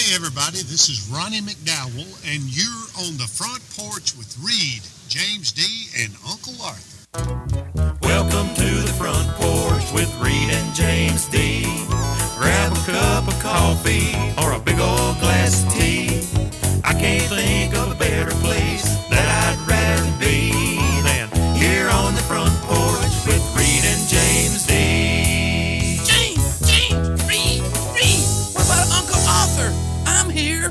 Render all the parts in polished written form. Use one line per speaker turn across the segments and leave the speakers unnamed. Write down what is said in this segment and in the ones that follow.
Hey everybody, this is Ronnie McDowell, and you're on the front porch with Reed, James D, and Uncle Arthur.
Welcome to the front porch with Reed and James D. Grab a cup of coffee or a big old glass of tea. I can't think of a better place that I'd rather be than here on the front porch with Reed and James D.
James, Reed. What about Uncle Arthur? I'm here.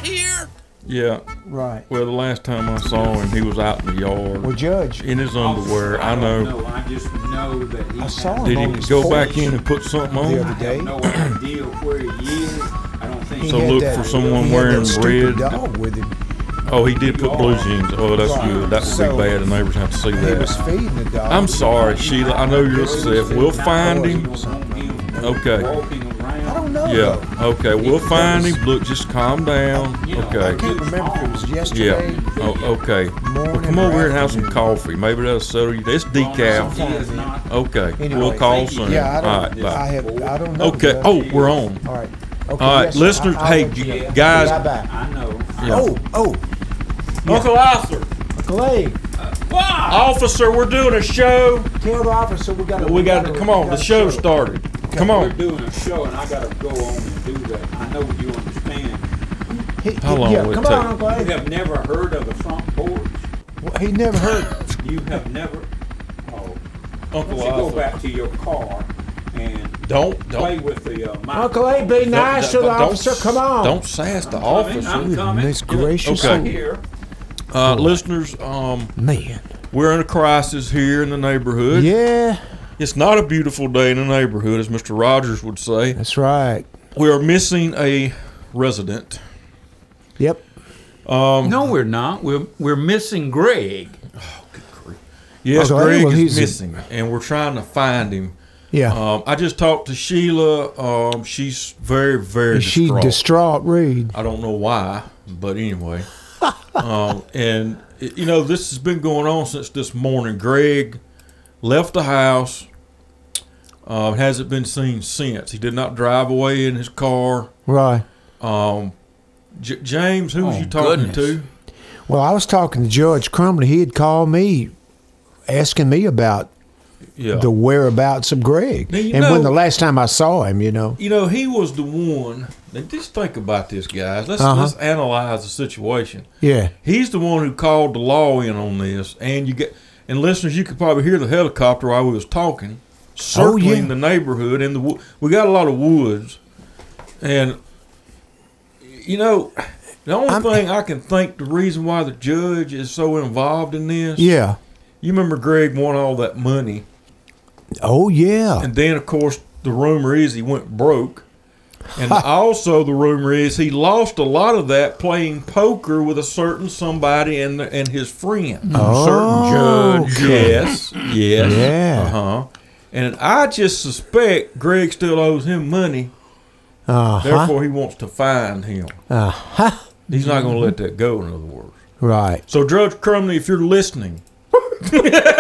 Yeah.
Right.
Well, the last time I saw him, he was out in the yard.
Well, Judge.
In his underwear. I know.
No, I just know that he
I saw him
Did
on
he
his
go
porch
back in and put something on?
the other day.
no idea where he is. I don't think
He
So
had
look
that-
for someone
he had
wearing
that stupid
red.
dog with him.
Oh, he did put blue jeans. Oh, that's good. That would
So,
be bad. The neighbors have to see
He was
that.
feeding the dog.
I'm sorry, Sheila. I know you're upset. We'll find him. Okay.
I don't know.
Yeah.
though.
Okay. We'll find him. Look, just calm down.
I
Okay.
can't remember if it was
Yeah.
yesterday.
Oh, okay. Well,
Morning
come over
or
here and have some
afternoon.
coffee. Maybe that'll settle you. It's decaf. Okay.
Anyway,
We'll call soon.
Yeah, I
All
don't.
right.
I
Bye.
don't know.
Okay.
Judge.
Oh, we're on.
All right. Okay.
All right,
yes,
listeners,
I'll
hey,
let you-
guys-
Bye-bye.
I know.
Yeah.
Oh.
Uncle Arthur.
Clay,
Officer, we're doing a show.
tell the officer we got.
We got to come on. The show started. Come
We're
on.
doing a show, and I got to go on and do that. I know you understand.
How long
yeah,
will it
come
take?
on, Uncle
You
Clay.
have never heard of the front porch.
He never heard.
You have never. Oh, why
Uncle
don't you go
Arthur.
back to your car and
Don't.
play with the mic.
Uncle A, be nice to the
don't-
officer. Come on.
Don't sass the
I'm
officer.
coming.
Goodness gracious.
Okay.
I'm here.
Listeners,
Man.
we're in a crisis here in the neighborhood.
Yeah,
It's not a beautiful day in the neighborhood, as Mr. Rogers would say.
that's right.
We are missing a resident.
Yep.
No, we're not. We're missing Greg.
Yes,
Okay,
Greg
well,
is
he's a-
missing, and we're trying to find him.
Yeah.
I just talked to Sheila. She's very, very
Is she distraught, Reed?
I don't know why, but anyway. And, you know, this has been going on since this morning. Greg left the house, hasn't been seen since. He did not drive away in his car.
Right.
James, who was you talking
goodness.
to?
Well, I was talking to Judge Crumley. He had called me, asking me about
Yeah.
the whereabouts of Greg,
Now, you
and
know-
when the last time I saw him, you know.
You know, he was the one. Now, just think about this, guys. Let's analyze the situation.
Yeah.
He's the one who called the law in on this, and listeners, you could probably hear the helicopter while we was talking, circling the neighborhood, and we got a lot of woods, and you know, the only thing I can think the reason why the judge is so involved in this.
Yeah.
You remember Greg won all that money,
Oh yeah.
and then of course the rumor is he went broke. And also the rumor is he lost a lot of that playing poker with a certain somebody and his friend.
Oh,
Certain judge. Yes.
Yeah.
Uh-huh. And I just suspect Greg still owes him money. Therefore, he wants to find him. He's not going to let that go, in other words.
Right.
So, Judge Crumley, if you're listening. He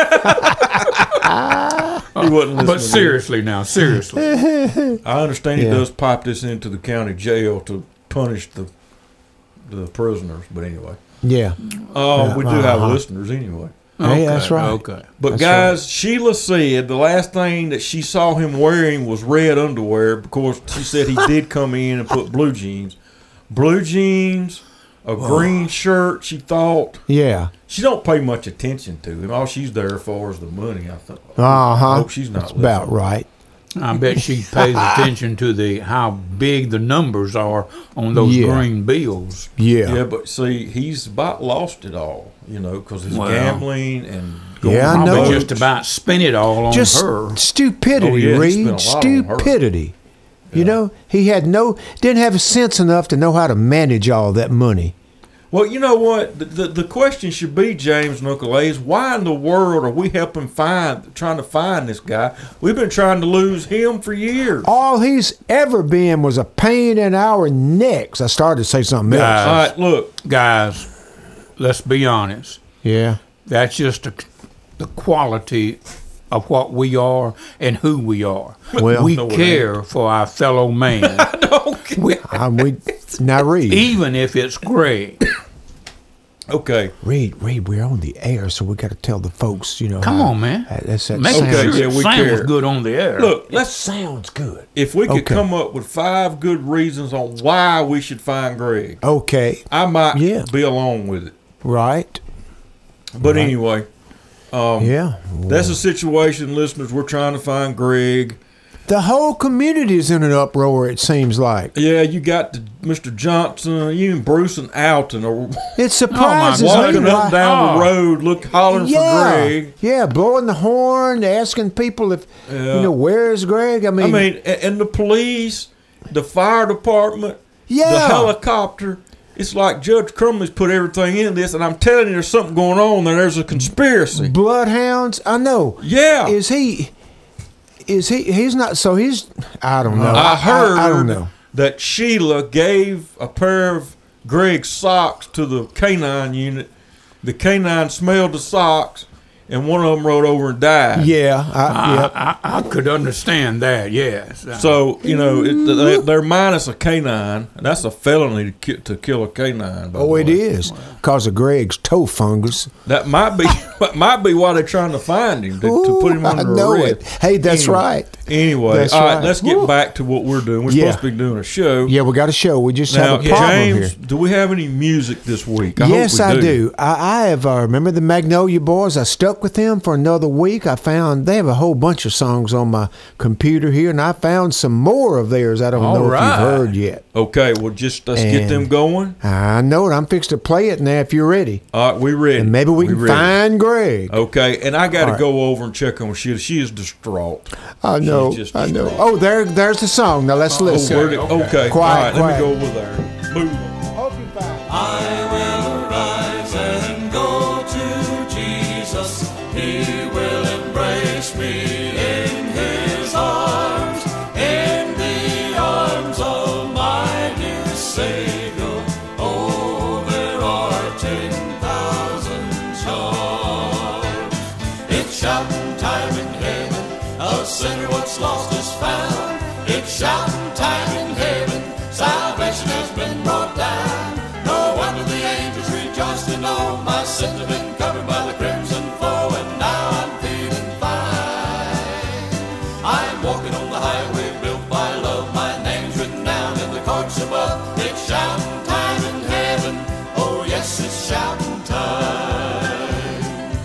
wasn't listening.
But seriously now, seriously.
I understand he
Yeah.
does pipe this into the county jail to punish the prisoners, but anyway.
Yeah.
We do have listeners anyway.
Hey, that's right.
Okay.
But
That's
guys, Sheila said the last thing that she saw him wearing was red underwear because she said he did come in and put blue jeans. Blue jeans, a green shirt, she thought.
Yeah.
She don't pay much attention to him. All she's there for is the money, I thought.
Uh huh.
I hope she's not
That's about
listening.
right.
I bet she pays attention to how big the numbers are on those
Yeah.
green bills.
Yeah.
Yeah, but see, he's about lost it all, you know, because his
Well.
gambling and going
Yeah, I
on
know.
Probably
boats.
just about spent it all on
Just
her.
stupidity,
Oh, yeah, he
Reed.
spent a lot on her.
Stupidity. You know, he didn't have sense enough to know how to manage all that money.
Well, you know what? The question should be, James and Uncle A, is why in the world are we trying to find this guy? We've been trying to lose him for years.
All he's ever been was a pain in our necks. I started to say something else.
All right, look.
Guys, let's be honest.
Yeah.
That's just the quality of what we are and who we are.
Well,
we
No, it
care for our fellow man.
We Now, Reed.
Even if it's Greg.
Okay.
Reed, we're on the air, so we got to tell the folks,
Come
how-
on, man.
That's that
Make
sound.
sure
yeah,
it
we
sounds
care.
good on the air.
Look,
That
let's
sounds good.
if we could
Okay.
come up with 5 good reasons on why we should find Greg,
Okay,
I might
Yeah.
be along with it.
right.
But anyway,
Yeah.
that's a situation, listeners. We're trying to find Greg.
The whole community is in an uproar, it seems like.
Yeah, you got Mr. Johnson, even Bruce and Alton are
It surprises me.
walking up
why-
and down the road, hollering for Greg.
Yeah, blowing the horn, asking people if, where's Greg?
I mean, and the police, the fire department,
Yeah.
the helicopter. It's like Judge Crumley's put everything in this, and I'm telling you, there's something going on there. There's a conspiracy.
Bloodhounds, I know.
Yeah.
He's not, so he's, I don't know.
I heard
I don't know.
that Sheila gave a pair of Greg's socks to the canine unit. The canine smelled the socks, and one of them rode over and died.
Yeah,
I could understand that, yes.
So, they're minus a canine. And that's a felony to kill a canine. By the
Oh,
way.
it is. Because of Greg's toe fungus.
That might be why they're trying to find him, to put him under
I know
arrest.
it. Hey, that's right.
Anyway,
That's
all right,
right.
let's get
Woo.
back to what we're doing. We're
Yeah.
supposed to be doing a show.
Yeah, we got a show. We just
Now,
have a problem
James,
here.
do we have any music this week?
Yes,
hope we
I do. I have, remember the Magnolia Boys? I stuck with them for another week. I found they have a whole bunch of songs on my computer here, and I found some more of theirs I don't
All
know if
right.
you've heard yet.
Okay, well, let's get them
And-
going.
I know it. I'm fixed to play it now if you're ready.
All right, we ready.
And maybe we can
ready.
find Greg.
Okay, and I got to
All right.
go over and check on Sheila. She is distraught.
I know.
She's just
I know.
distraught.
Oh, there's the song. Now let's listen.
Where'd it- okay.
Quiet,
All right, let me
quiet.
go over there. Move on.
Hope you find
I will arise and go to Jesus. He will embrace me in his arms, in the arms of my dear Savior. Oh, there are 10,000 charms. It's shouting time in heaven, a sinner once lost is found. It's shouting time in heaven, salvation has been brought down. No wonder the angels rejoice to know my sins have been covered by the crimson flow, and now I'm feeling fine. I'm walking on the highway built by love, my name's written down in the courts above. It's shouting time in heaven, oh yes, it's shouting time.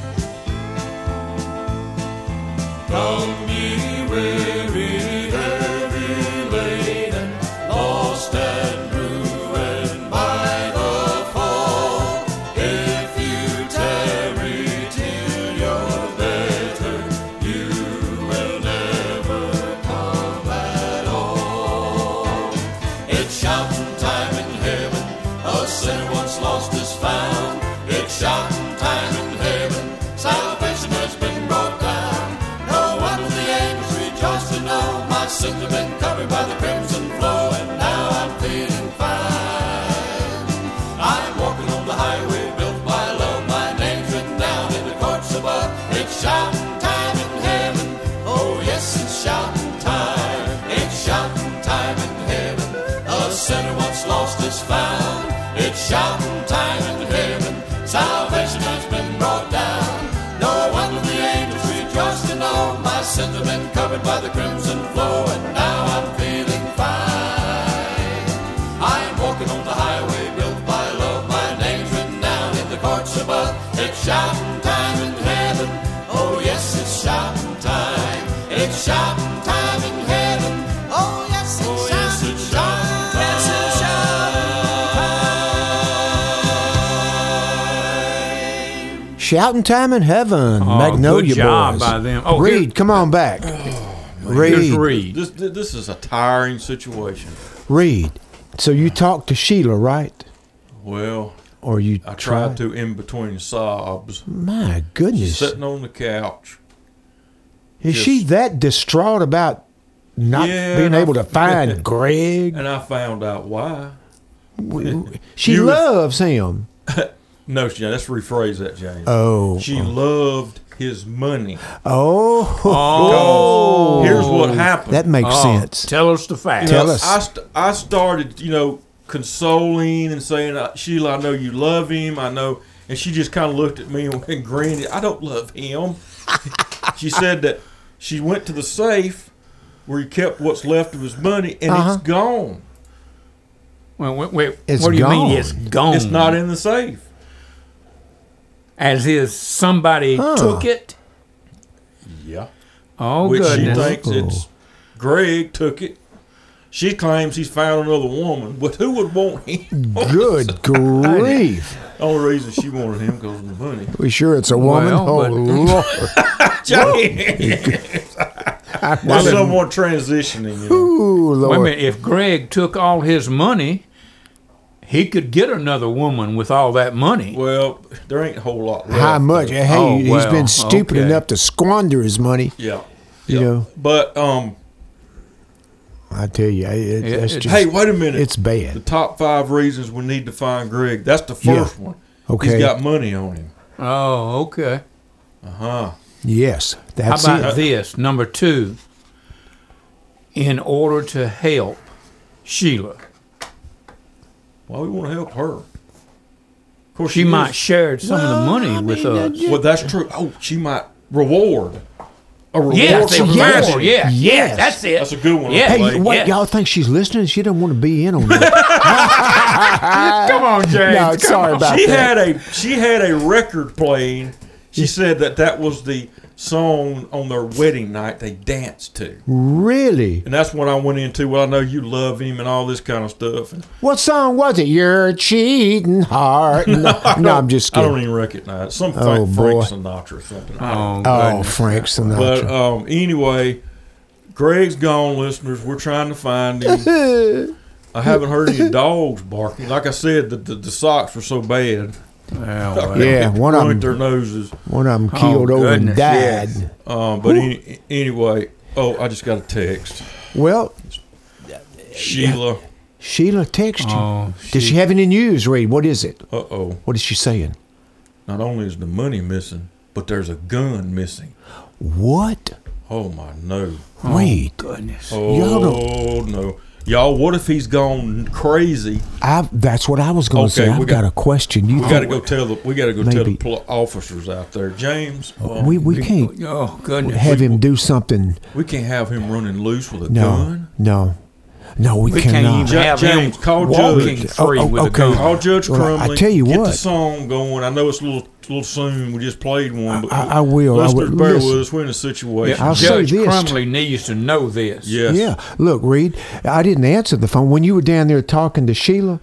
Come ye weary, heavy laden, lost and ruined by the fall. If you tarry till you're better, you will never come at all. It's shouting time in heaven, a sinner once lost is found. It's shouting time in heaven, salvation has been brought down. No wonder the angels rejoice to know my sins have been covered by the crimson flow, and now I'm feeling fine. I'm walking on the highway built by love, my name's written down in the courts above. It's shouting time in heaven, oh yes, it's shouting time. It's shouting time in heaven, a sinner once lost is found. It's shouting time in heaven, salvation has been brought down. No wonder the angels rejoice to know my sins have been covered by the crimson flow, and now I'm feeling fine. I'm walking on the highway built by love, my name's written down in the courts above. It's shouting time in heaven, oh yes, it's shouting time. It's shouting time in heaven, oh yes, it's shouting time. Yes, it's shouting time.
Shouting Time in Heaven,
Oh,
Magnolia
good job
Boys.
by them. Oh,
Reed, come on back.
Here's
Reed,
Reed.
This is a tiring situation.
Reed. So you talked to Sheila, right?
Well,
Or you
I tried to in between sobs.
My goodness.
Sitting on the couch.
Is she that distraught about not
Yeah,
being
and
able to find Greg?
And I found out why.
She
You-
loves him.
No, let's rephrase that, James.
Oh.
She loved his money.
Oh.
Here's what happened.
That makes sense.
Tell us the facts.
Tell us.
I started, consoling and saying, Sheila, I know you love him. I know. And she just kind of looked at me and grinned. I don't love him. She said that she went to the safe where he kept what's left of his money, and it's gone.
Well, wait.
It's
What do you mean
gone.
it's gone?
It's not in the safe.
As is somebody took it?
Yeah.
Oh,
Which
goodness.
she thinks it's Greg took it. She claims he's found another woman, but who would want him?
Good grief.
The only reason she wanted him because of the money.
We sure it's a woman?
Well,
Oh,
but-
Lord.
There's someone transitioning, you know.
Ooh,
Wait a
Lord.
minute. If Greg took all his money, he could get another woman with all that money.
Well, there ain't a whole lot left.
How much?
though.
Hey,
Oh,
he's
well,
been stupid
okay.
enough to squander his money.
Yeah.
You know.
But
I tell you, it's
it-
just,
hey, wait a minute.
it's
The
bad.
top 5 reasons we need to find Greg. That's the first one.
Okay.
He's got money on him.
Oh, okay.
Yes,
How
that's
about
it.
this? Number 2. In order to help Sheila.
Why we want to help her? Of course,
She might share some of the money with us.
Well, that's true. Oh, she might reward. A reward.
Yes,
from
yes,
Greg.
yeah,
Yes.
that's it.
That's a good one.
Yeah.
Hey,
Blake.
what,
Yeah.
y'all think she's listening? She doesn't want to be in on that.
Come on, James.
No, sorry about
She
that.
had a record playing. She said that was the song on their wedding night they danced to,
Really?
and that's when I went into. Well, I know you love him and all this kind of stuff. And
What song was it? Your cheating heart. No, I'm just
I don't
kidding.
even recognize it. Some
Oh,
Frank
boy.
Sinatra or something.
Oh,
Oh,
goodness.
Frank
But
Sinatra.
anyway, Greg's gone, listeners. We're trying to find him. I haven't heard any dogs barking. Like I said, the socks were so bad.
Well,
Yeah, one of
Ruined
them.
their noses.
One of them keeled over and
goodness,
died.
yes.
But anyway, I just got a text.
Well,
Sheila.
Sheila texted you.
Oh,
Did she have any news, Reed? What is it?
Uh-oh.
What is she saying?
Not only is the money missing, but there's a gun missing.
What?
Oh, my no.
Reed.
goodness.
Y'all
Oh, no. Y'all, what if he's gone crazy?
That's what I was going to
Okay,
say. I've
we
got
got-
a question. You
We got to go tell the
Maybe.
officers out there, James.
We can't
Oh, goodness.
have him do something.
We can't have him running loose with a
No,
gun.
no, we
We
cannot.
can't even have
James,
him
call
walking
Judge.
free
Oh,
with a
okay.
gun.
Call Judge
Well,
Crumley.
I tell you
get
what.
the song going. I know it's a little soon. We just played one, but
I will. I
Listeners,
will.
bear
Listen.
with us. We're in a situation.
I'll say
Judge
this.
Crumley needs to know this.
Yes.
Yeah. Look, Reed, I didn't answer the phone. When you were down there talking to Sheila,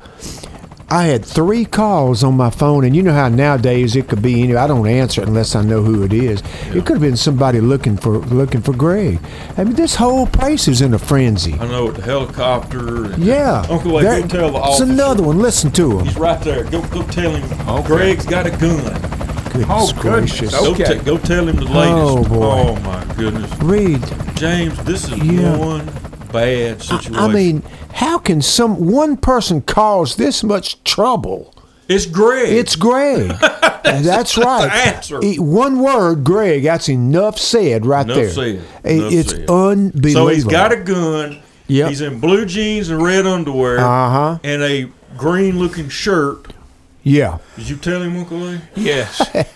I had 3 calls on my phone, and you know how nowadays it could be I don't answer it unless I know who it is. It could have been somebody looking for Greg. I mean, this whole place is in a frenzy.
I know, the helicopter. And
Yeah.
Uncle Wade, go tell the
It's
officer.
another one. Listen to him.
He's right there. Go tell him
Okay.
Greg's got a gun.
Goodness
Oh, goodness.
gracious.
Okay.
Go tell him the latest.
Oh, boy.
Oh, my goodness.
Reed,
James, this is
Yeah.
one bad situation.
I mean, how can one person cause this much trouble?
it's Greg.
It's Greg. That's right.
the answer.
One word, Greg. That's enough said right
Enough
there.
said.
It's
Enough said.
unbelievable.
So he's got a gun.
Yep.
He's in blue jeans and red underwear.
Uh-huh.
And a green-looking shirt.
Yeah.
Did you tell him, Uncle Lee?
Yes.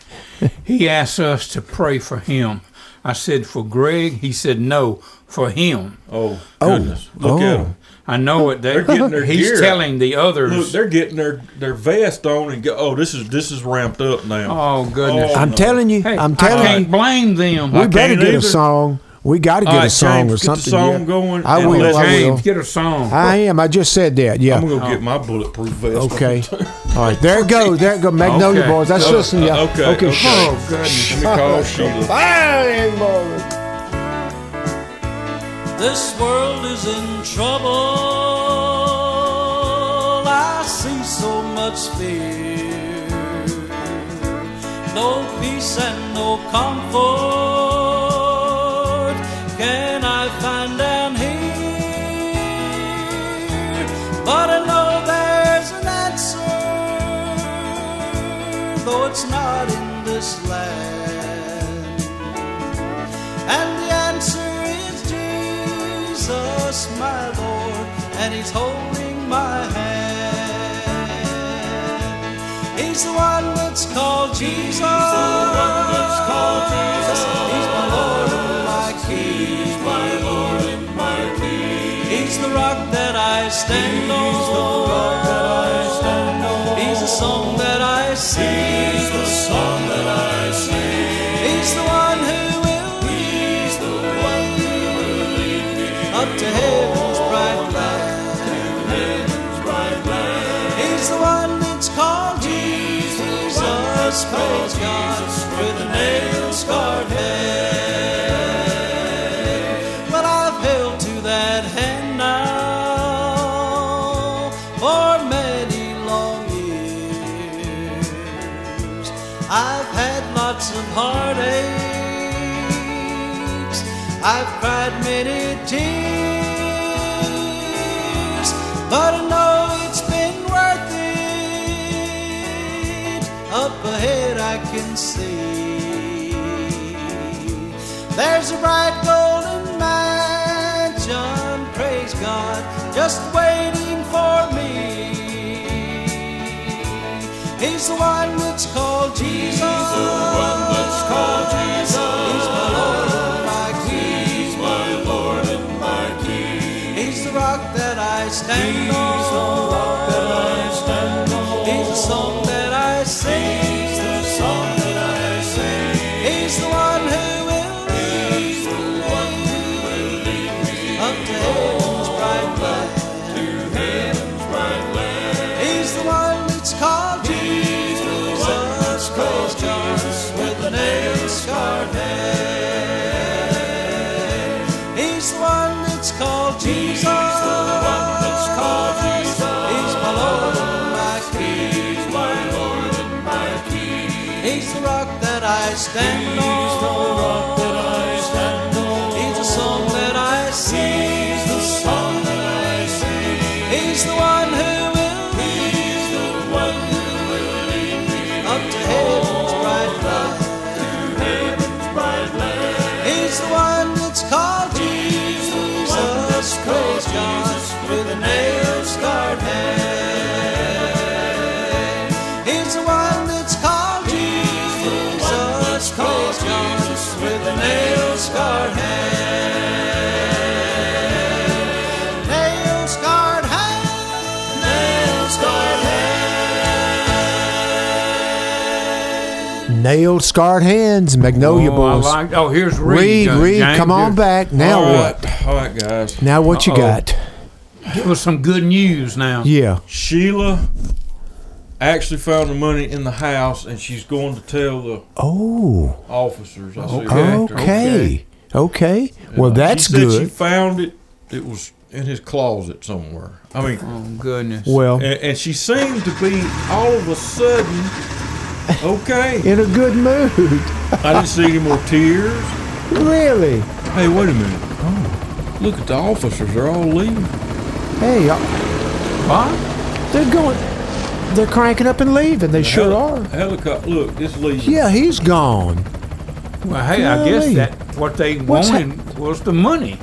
He asked us to pray for him. I said, for Greg? He said, no, for him.
Oh, goodness. Look at him.
I know it.
They're getting their
He's
gear.
telling the others.
Look, they're getting their vest on and go. Oh, this is ramped up now.
Oh, goodness.
Oh,
I'm
no.
telling you.
Hey,
I'm
I
telling
can't
you.
blame them.
We better
can't
get a
either.
song. We got to get
All
a
right,
song
James,
or
get the
something.
song
yeah.
going,
I
and
will.
let's-
I will.
James, get a song.
I am. I just said that. Yeah.
I'm gonna get my bulletproof vest.
Okay. All right. There it goes. There it goes. Magnolia
Okay.
Boys. That's listening. Yeah.
Okay.
Oh, goodness.
Let me call Sheila.
Fine, boys.
This world is in trouble. I see so much fear. No peace and no comfort can I find down here. But I know there's an answer, though it's not in this land. And the answer is Jesus, my Lord, and He's holding my hand. that's called Jesus. He's the one that's called Jesus. He's my Lord and my King. He's my Lord and my King. He's the rock that I stand on. He's the rock that I stand on. He's the song that I sing. He's the song that I sing. He's the one who will lead. He's the one who will lead me up to heaven's bright light. To heaven's bright light. He's the one that's called Jesus. Praise God with a nail-scarred head. But I've held to that hand now for many long years. I've had lots of heartaches. I've cried many tears. But I know it's been worth it. Up ahead I can see there's a bright golden mansion, praise God, just waiting for me. He's the one that's called Jesus. He's the one that's called Jesus. He's my Lord and my King. He's my Lord and my King. He's the rock that I stand on. He's the rock that I stand on. He's the song that I sing. He's the song that I sing. He's the one who will lead. He's the one who will lead me up to heaven's bright light. To heaven's bright light. He's the one that's called Jesus. Praise God with a nail-scarred head. He's the one that's called Jesus. He's the one that's called Jesus. He's my Lord and my King. He's my Lord and my King. He's the rock that I stand on. He's the rock that I stand on. He's the song that I sing. He's the song that I sing. He's the one who will lead. He's the one who will lead me up to heaven's bright light. To heaven's bright light. He's the one that's called Jesus. Praise God with a nail-scarred head. He's the one that's called Jesus. Praise God with a nail-scarred head. Nail-scarred head. Nail-scarred head.
Nail-scarred hands, Magnolia Boys.
Here's Reed.
Reed,
James,
come on back. Now what?
All right, guys.
Now what you got?
Give us some good news now.
Yeah.
Sheila actually found the money in the house, and she's going to tell the officers. I see
Okay. Well, that's
she said
good.
She found it. It was in his closet somewhere. I mean,
Oh, goodness.
Well,
and she seemed to be all of a sudden okay.
in a good mood.
I didn't see any more tears.
Really?
Hey, wait a minute. Oh, look at the officers. They're all leaving.
Hey,
What?
they're cranking up and leaving. They sure are.
Helicopter. Look, it's leaving.
Yeah, he's gone.
Well, hey, I guess
Golly.
that what they
What's
wanted was the money.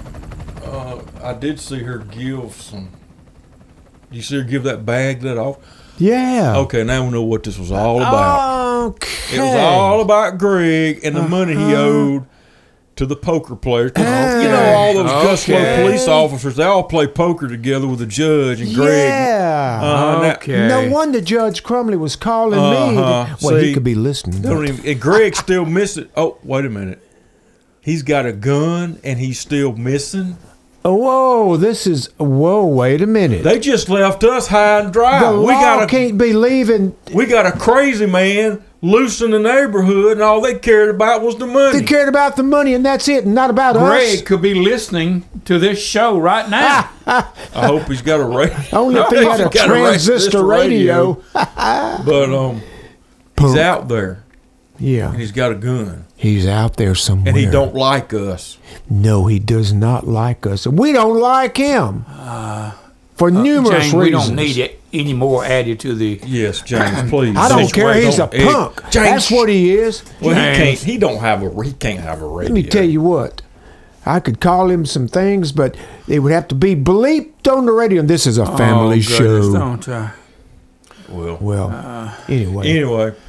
I did see her give some. You see her give that bag that off?
Yeah.
Okay, now we know what this was all about.
Okay.
It was all about Greg and the money he owed to the poker players. 'Cause, you know, all those Guslow police officers, they all play poker together with the judge and Greg.
Yeah.
Okay.
No wonder Judge Crumley was calling me. Well,
See,
he could be listening.
Don't even, and Greg's still missing. Oh, wait a minute. He's got a gun and he's still missing.
Whoa, wait a minute.
They just left us high and dry.
The law can't be leaving.
We got a crazy man loose in the neighborhood, and all they cared about was the money.
They cared about the money, and that's it, and not about
Greg
us.
could be listening to this show right now.
I hope he's got a radio.
Only if he had a transistor radio.
But he's out there,
Yeah,
and he's got a gun,
he's out there somewhere.
and he don't like us.
No, he does not like us. We don't like him. For numerous
James,
reasons.
we don't need it any more added to the.
Yes, James, please.
I don't care. He's a
Hey,
punk.
James,
That's what he is.
Well,
James.
he can't have a radio.
Let me tell you what. I could call him some things, but it would have to be bleeped on the radio. And this is a family
goodness,
show.
Don't I?
Well,
Well, anyway.
well,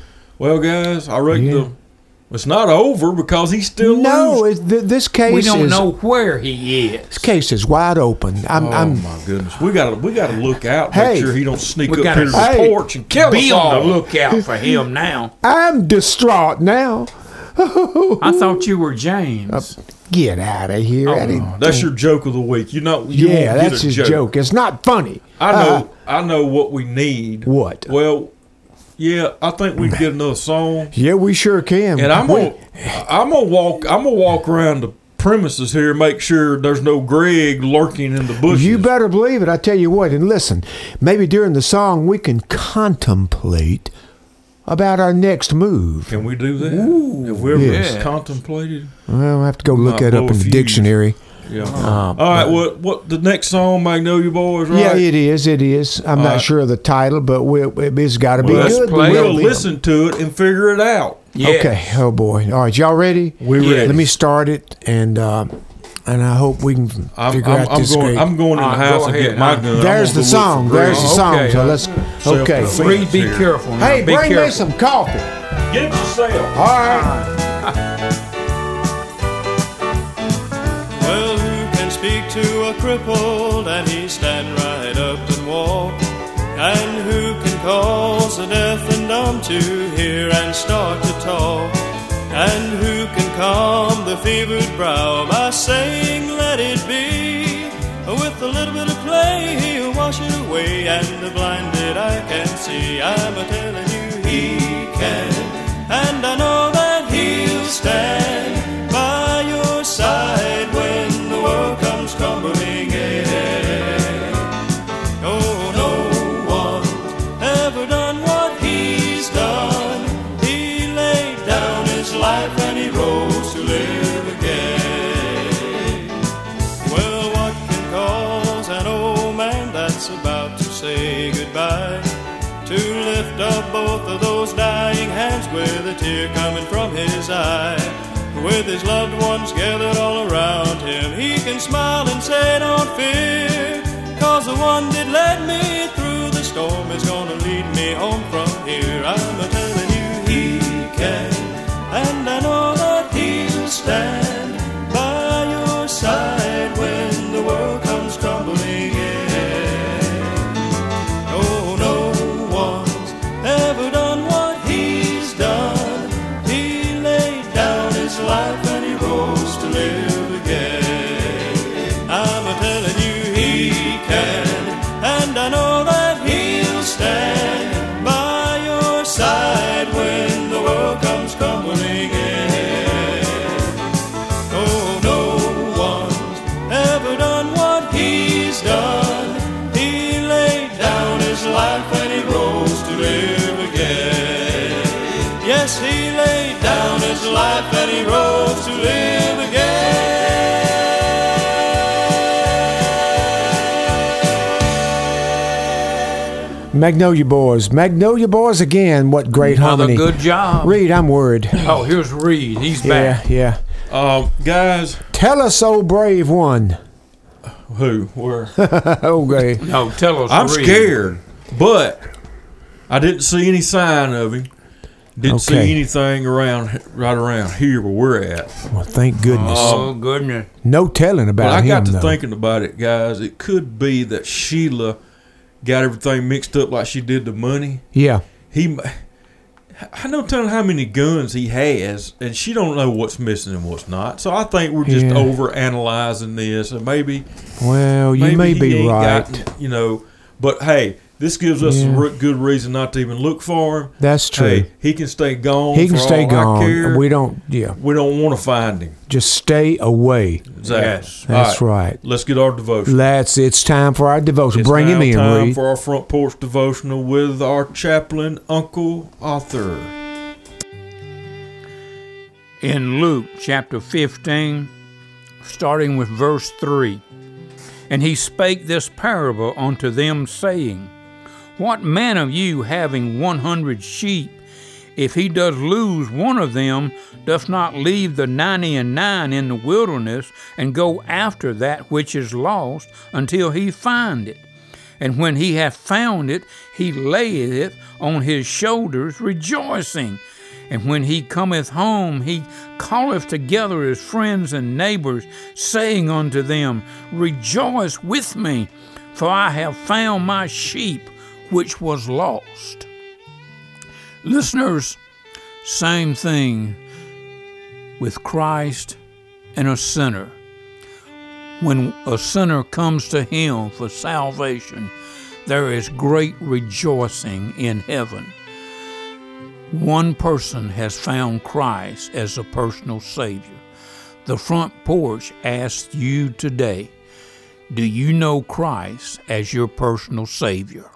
Well, guys, I reckon
Yeah.
it's not over because he's still
No,
losing.
this case
We don't
is
know where he is.
this case is wide open.
Oh my goodness, we gotta look out,
Hey.
make sure he don't sneak
We
up
gotta-
here to the
Hey.
porch and kill us
Be on the
all.
lookout for him now.
I'm distraught now.
I thought you were James.
Get out of here. That ain't-
That's your joke of the week. You won't
yeah,
get
that's
a
his
joke.
joke. It's not funny.
I know what we need.
What?
Well, yeah, I think we can get another song.
Yeah, we sure can.
And I'm gonna walk around the premises here and make sure there's no Greg lurking in the bushes.
You better believe it. I tell you what. And listen, maybe during the song we can contemplate about our next move.
Can we do that? Have we ever
yes.
contemplated?
Well, I have to go look
Might
that up
blow
in
a
the
fuse.
dictionary.
Yeah. All right. What the next song, Magnolia Boys? Right?
Yeah, it is. It is. I'm not sure of the title, but it's got to be
Let's
good.
play
We'll
it.
listen to it and figure it out.
Yes.
Okay. Oh boy. All right, y'all ready?
We ready.
Let me start it, and I hope we can figure out this.
I'm going in the
All right,
house
go
and
ahead.
get my gun.
There's
I'm
the
gonna go
song.
look for
There's the
Greg.
song.
Okay.
So let's. Okay.
Self-defense.
Reed, be
here.
careful now.
Hey,
be
bring
careful.
me some coffee.
Get yourself.
All right.
Well, who can speak to a crippled and he stand right up and walk? And who can cause the deaf and dumb to hear and start to talk? And who can calm the fevered brow by saying, let it be? With a little bit of clay, he'll wash it away, and the blinded eye can see. I'm a-telling you, he can, and I know that he'll stand by your side when the world comes crumbling in. Oh, no one ever done what he's done. He laid down his life and he rose to live again. Well, what can cause an old man that's about to say goodbye to lift up both of those dying hands with a tear coming from his eye? With his loved ones gathered all around him, he can smile and say, don't fear, 'cause the one that led me through the storm is gonna lead me home from here. I'm a-telling you, he can, and I know that he'll stand by your side when the world comes crumbling in. Oh, no one's ever done what he's done. He laid down his life and he rose to live again. I'm a-telling you, he can, and I know that he'll stand by your side when the world comes crumbling in. Oh, no one's ever done what he's done. He laid down his life and he rose to live again. Yes, he laid down his life and he rose to live again.
Magnolia Boys. Magnolia Boys again. What great
Another
harmony.
good job.
Reed, I'm worried.
Oh, here's Reed. He's
Yeah,
back.
yeah.
Guys,
Tell us, oh brave one.
who? Where?
Okay.
No, tell us,
I'm
Reed.
scared, but I didn't see any sign of him. Didn't see
Okay.
anything right around here where we're at.
Well, thank goodness.
Oh, goodness.
No telling about
But I
him,
got to
though.
thinking about it, guys. It could be that Sheila got everything mixed up like she did the money.
Yeah.
I don't tell how many guns he has, and she don't know what's missing and what's not. So I think we're just
Yeah.
over analyzing this, and maybe
Well, you
maybe
may
he
be
ain't
right.
gotten, But hey, this gives us
Yeah.
a good reason not to even look for him.
That's true.
Hey, he can stay gone.
He can
for
stay
all
gone.
I care.
We don't. Yeah.
We don't want to find him.
Just stay away.
Exactly.
Yes.
That's
All
right.
Let's get our devotion.
It's time for our devotion.
It's
Bring him
now
in,
time
Reed.
for our front porch devotional with our chaplain, Uncle Arthur.
In Luke chapter 15, starting with verse 3. And he spake this parable unto them, saying, What man of you, having 100 sheep, if he does lose one of them, doth not leave the 99 in the wilderness, and go after that which is lost, until he find it? And when he hath found it, he layeth it on his shoulders, rejoicing. And when he cometh home, he calleth together his friends and neighbors, saying unto them, Rejoice with me, for I have found my sheep which was lost. Listeners, same thing with Christ and a sinner. When a sinner comes to him for salvation, there is great rejoicing in heaven. One person has found Christ as a personal Savior. The Front Porch asks you today, do you know Christ as your personal Savior?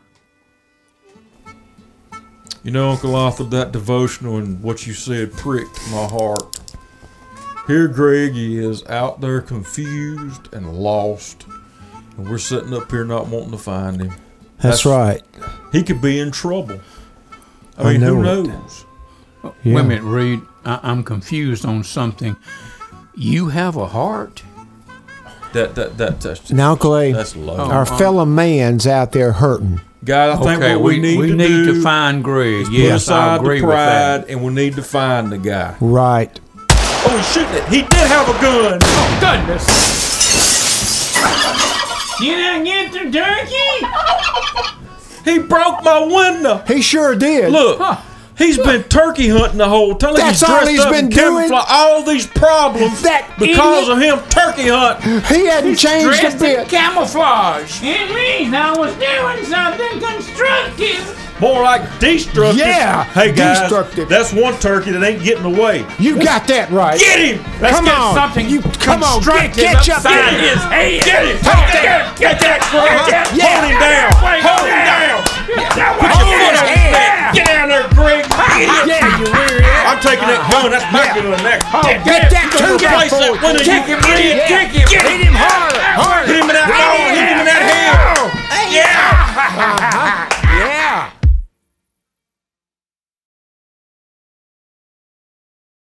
You know, Uncle Arthur, that devotional and what you said pricked my heart. Here Greg is out there confused and lost, and we're sitting up here not wanting to find him.
That's right.
He could be in trouble. I mean, who knows?
Yeah.
Wait a minute, Reed. I'm confused on something. You have a heart?
That's
Now, Uncle A,
that's low.
our fellow man's out there hurting.
God, I think
Okay,
what we need to do
to find Greg.
is put
Yes, I
aside
agree
the
with
pride,
that.
and we need to find the guy.
Right.
Oh, he's shooting it. He did have a gun.
Oh, goodness. Did I get the turkey?
He broke my window.
He sure did.
Look, he's been turkey hunting the whole time.
That's
he's
all
dressed
he's
up
been
in
doing?
camouflage. All these problems
That
because
idiot.
of him turkey hunting.
He hadn't changed a
Dressed in
bit.
camouflage. It means I was doing something constructive.
More like destructive.
Yeah,
Hey, guys,
destructive.
that's one turkey that ain't getting away.
You got that right.
Get him!
Let's
Come
get
on.
something
You come on. Get up
upside
there.
his head.
Get him!
Get that, Greg.
Hold him down! Hold him down! Put your foot on his neck! Get down there, Greg!
Yeah, you rear end.
I'm taking that gun. That's my gun next.
Get that
Replace that window, you idiot!
Kick him.
Hit him